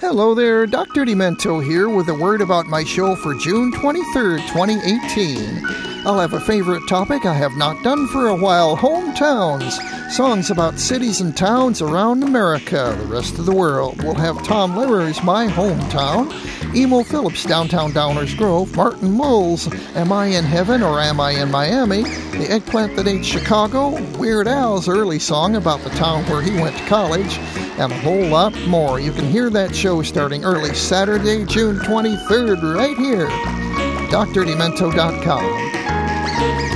Hello there, Dr. Demento here with a word about my show for June 23rd, 2018. I'll have a favorite topic I have not done for a while, hometowns. Songs about cities and towns around America, the rest of the world. We'll have Tom Lehrer's My Hometown, Emo Phillips' Downtown Downers Grove, Martin Mull's Am I in Heaven or Am I in Miami, The Eggplant That Ate Chicago, Weird Al's early song about the town where he went to college, and a whole lot more. You can hear that show starting early Saturday, June 23rd, right here, drdemento.com.